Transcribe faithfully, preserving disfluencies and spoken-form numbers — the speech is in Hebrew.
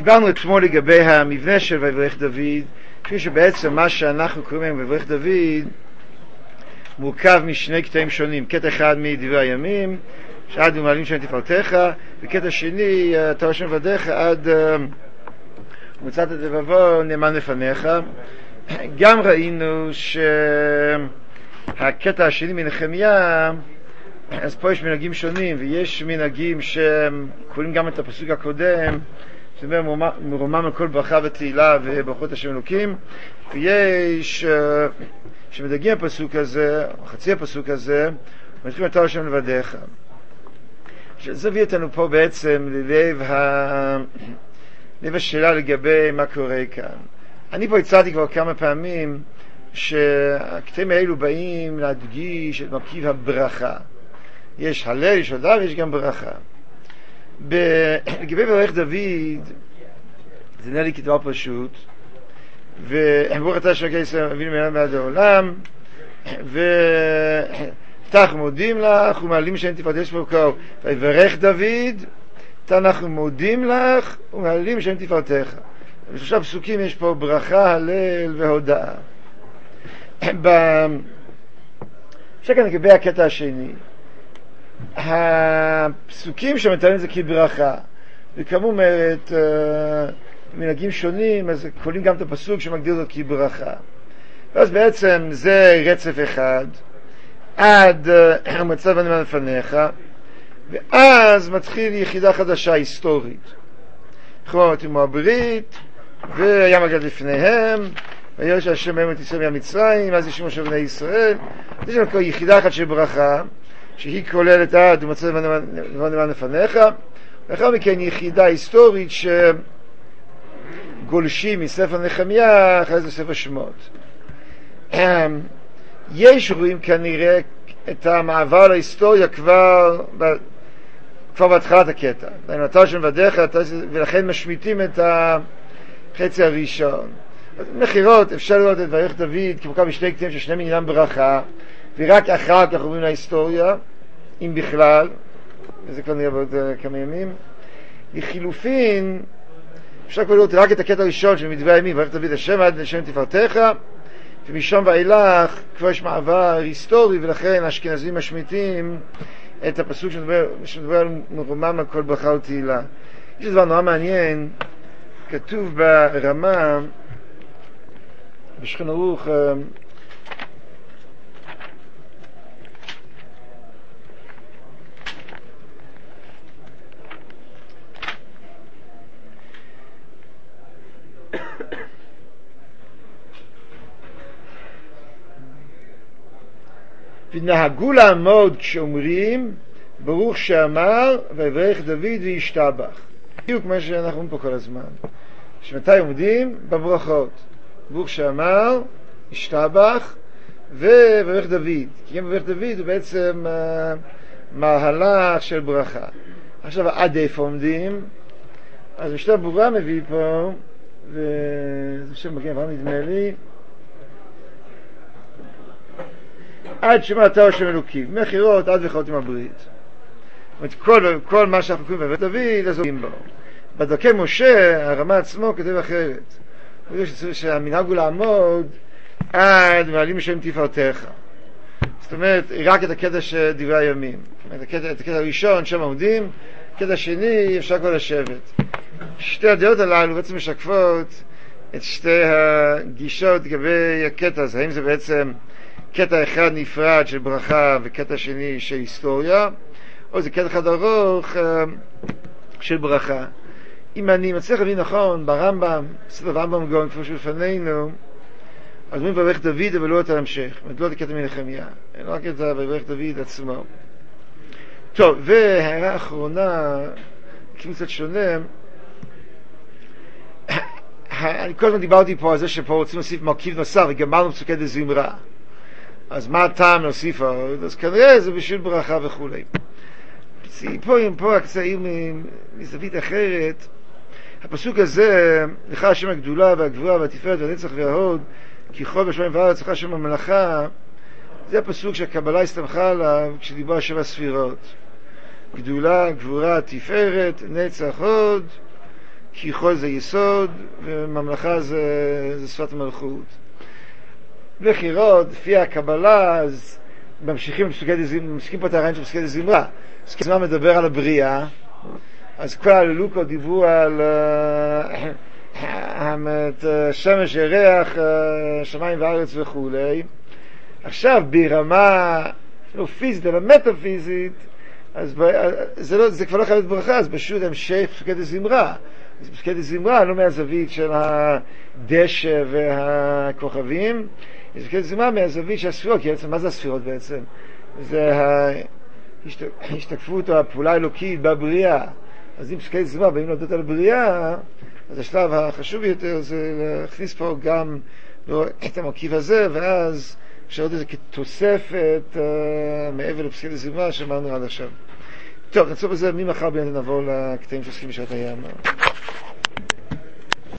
דיברנו אתמול לגבי המבנה של ויברך דוד, כפי שבעצם מה שאנחנו קוראים היום ויברך דוד מורכב משני קטעים שונים. קטע אחד מדברי הימים, שעד ומעלים שם תפארתך, וקטע שני, אתה השם לבדיך, עד מצאת את לבבו נאמן לפניך. גם ראינו שהקטע השני מנחמיה, אז פה יש מנהגים שונים, ויש מנהגים שקוראים גם את הפסוק הקודם, זאת אומרת מרומם על כל ברכה ותהילה וברכות השם אלוקים, ויש שמדגים הפסוק הזה, או חצי הפסוק הזה, ומתחילים אתה השם לבדיך. זה הביא אותנו פה בעצם ללב ה... לב השאלה לגבי מה קורה כאן. אני פה הצעתי כבר כמה פעמים שהקטעים האלו באים להדגיש את מרכיב הברכה. יש הלל, יש הודעה ויש גם ברכה. ב... לגבי ויברך דוד, זה נראה לי כדבר פשוט, וברוך אתה השם אלוקי ישראל אבינו מלך ועד העולם, ותך מודים לך ומעלים שם תפארתך ברוך. ויברך דוד, אנחנו מודים לך ומעלים שם תפארתך. בשלושה פסוקים יש פה ברכה, הלל והודאה. עכשיו לגבי הקטע השני, הפסוקים שמתארים את זה כברכה, וכמו אומרת מנהגים שונים, אז קוראים גם את הפסוק שמגדיר זאת כברכה. ואז בעצם זה רצף אחד עד המצב הנאמן לפניך, ואז מתחיל יחידה חדשה היסטורית. נכון, תימו הברית, וים הגד לפניהם, וירש השם בהם את ישראל מהמצרים, אז ישמו של בני ישראל. יש לנו יחידה אחת של ברכה, שהיא כוללת עד ומצב הנאמן לפניך, ואחר מכן יחידה היסטורית שגולשים מספר נחמיה אחרי זה ספר שמות. יש רואים כנראה את המעבר להיסטוריה כבר כבר בהתחלת הקטע, אתה השם לבדיך, ולכן משמיטים את החצי הראשון. מחירות אפשר לראות את ויברך דוד כמורכב משני קטעים של שני מנינם ברכה, ורק אחר כך עוברים להיסטוריה, אם בכלל, וזה כבר נראה בעוד כמה ימים. לחילופין, אפשר כבר לראות רק את הקטע הראשון של מדברי הימים, ויברך דוד השם עד השם תפארתך, ומשם ואילך כבר יש מעבר היסטורי, ולכן האשכנזים משמיטים את הפסוק שמדבר, שמדבר על מרומם על כל ברכה ותהילה. יש דבר נורא מעניין, כתוב ברמה, בשולחן ערוך, ונהגו לעמוד כשאומרים ברוך שאמר ויברך דוד וישתבח. בדיוק מה שאנחנו אומרים פה כל הזמן, שמתי עומדים? בברכות, ברוך שאמר, ישתבח ויברך דוד, כי גם ויברך דוד הוא בעצם uh, מהלך של ברכה. עכשיו עד איפה עומדים? אז משנה ברורה מביא פה, וזה שם מגיע כבר נדמה לי, עד שמע אתה השם אלוקים, מחירות עד וחותם עם הברית. זאת אומרת, כל, כל מה שאנחנו קוראים בבית דוד, אז עומדים בו. בדרכי משה, הרמה עצמו כתב אחרת. הוא יודע שהמנהג הוא לעמוד עד מעלים שם תפארתך. זאת אומרת, רק את הקטע של דברי הימים. את הקטע, את הקטע הראשון, שם עומדים, הקטע השני, אפשר כבר לשבת. שתי הדעות הללו בעצם משקפות את שתי הגישות לגבי הקטע הזה. האם זה בעצם קטע אחד נפרד של ברכה וקטע שני של היסטוריה, או זה קטע אחד ארוך של ברכה. אם אני מצליח להבין נכון, ברמב"ם, בסדר רמב"ם גאון כמו שלפנינו, אז אומרים ויברך דוד אבל לא את ההמשך, לא את הקטע מנחמיה, אלא רק את ויברך דוד עצמו. טוב, והערה האחרונה, כאילו קצת שונה, אני כל הזמן דיברתי פה על זה שפה רוצים להוסיף מרכיב נוסף, וגמרנו פסוקי דזמרה. אז מה הטעם להוסיף עוד? אז כנראה זה בשביל ברכה וכו'. פה, פה הקצאים מזווית אחרת, הפסוק הזה, לך השם הגדולה והגבורה והתפארת והנצח וההוד, כי כל בשמיים וארץ לך השם המלאכה, זה הפסוק שהקבלה הסתמכה עליו כשדיבר על שבע ספירות. גדולה, גבורה, תפארת, נצח, הוד, כי יכול זה יסוד, וממלכה זה, זה שפת מלכות. בחירות, לפי הקבלה, אז ממשיכים, ממשיכים פה את הרעיון של פסקי זמרה. פסקי זמרה מדבר על הבריאה, אז כל הלוקות דיברו על שמש, ירח, שמיים וארץ וכו'. עכשיו ברמה לא פיזית אלא מטאפיזית, אז זה, לא, זה כבר לא חייב להיות ברכה, אז פשוט המשך פסקי זמרה. אז פסקי זמרה לא מהזווית של הדשא והכוכבים, זה פסקי זמרה מהזווית של הספירות. כי בעצם מה זה הספירות בעצם? זה ההשתקפות או הפעולה האלוקית בבריאה. אז אם פסקי זמרה באים להודות על הבריאה, אז השלב החשוב ביותר זה להכניס פה גם את המרכיב הזה, ואז אפשר לראות את זה כתוספת uh, מעבר לפסקי זמרה שאמרנו עד עכשיו. טוב, נעצור בזה, ממחר ביום נעבור לקטעים שעוסקים בשעת הים.